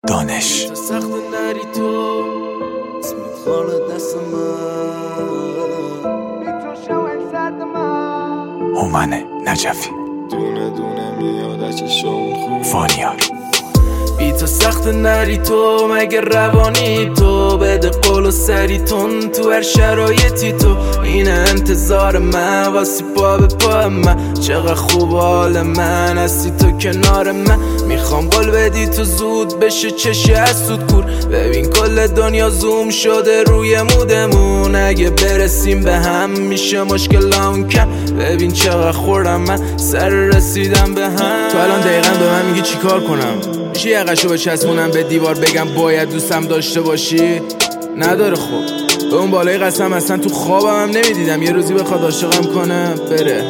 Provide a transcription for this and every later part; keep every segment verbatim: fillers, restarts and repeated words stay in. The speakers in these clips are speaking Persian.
دانش سخت نری تو اسمت خاله دست من بی تو شوی سرد من هومن نجفی دونه دونه میاد چشم خون فانیار بی تو سخت نری تو مگه روانی تو بده قول و سریتون تو هر شرایطی تو این انتظار من واسی پا به پا من چقدر خوب حال من هستی تو کنار من میخوام قول بدی تو زود بشه چشه از سود کور ببین کل دنیا زوم شده روی مودمون اگه برسیم به هم میشه مشکلمون کم ببین چقدر خوردم من سر رسیدم به هم تو الان دقیقا به من میگی چی کار کنم میشه یقشو بچسبونم به دیوار بگم باید دوستم داشته باشی نداره خب به اون بالای قسم اصلا تو خوابم هم نمیدیدم یه روزی بخواد عاشقم کنه بره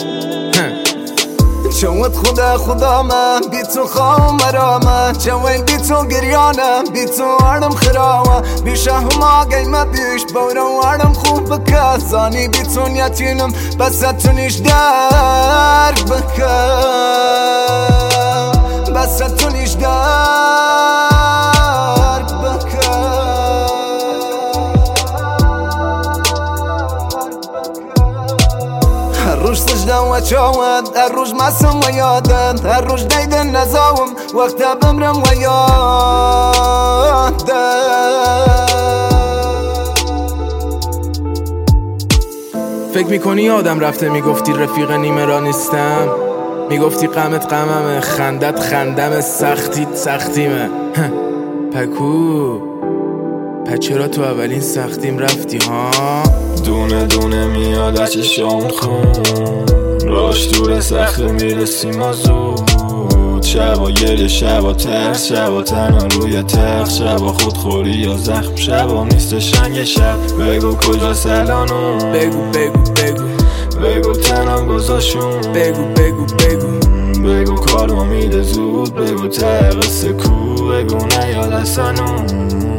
چوت خدا خدا من بی تو خوام مرامه چوین بی تو گریانم بی تو آرم خرامه بیشه هما قیمه بیش بورم آرم خوب بکه زانی بی تو نیتینم بس تو نیش درک بکه بس تو نیش درک بکه هر روش سجدم و چاود هر روش مسم و یادن هر روش دیدن نزاوم وقتا بمرم و یادن فکر میکنی آدم رفته میگفتی رفیق نیمه را نیستم میگفتی غمت غممه خندت خندم سختیت سختیمه پکو پس چرا تو اولین سختیم رفتی ها دونه دونه میاد از چشام خون راش دور سخت میرسیم و زود شبا گریه شبا ترس شبا تنها روی تخت شبا خودخوری یا زخم شبا نیست شنگ شب بگو کجا سلانون بگو بگو بگو بگو تنم گذاشون بگو بگو بگو بگو کار میده زود بگو تقص کو بگو نیاد اصنون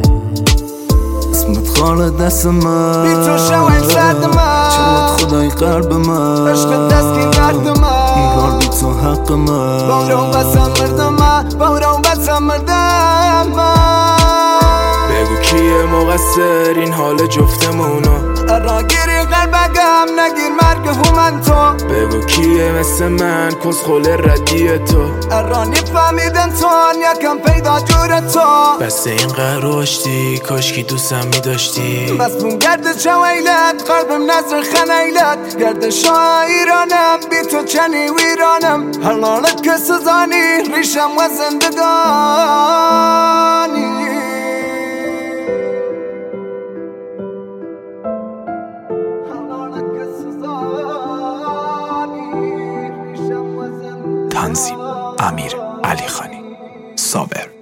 اسمت خاله دست من بی تو شویم سرد من چوت خدای قلب من عشق دستی درد من این کار بی تو حق من بارون بسم مردم من بارون بسم مردم من بگو کیه مقصر این حال جفتمونو راگیری قلبگم نگیر مرگ هومن تو بگو کیه مثل من کس خول ردیه تو ارانی فهمیدن تو یکم پیدا جور تو بس این قروشتی کاشکی دوستم میداشتی مسمون گرد چویلت قلبم نظر خنیلت گرد شاه ایرانم بی تو چنی ویرانم حلالت که سزانی ریشم و زندگانی تنظیم امیر علیخانی صابر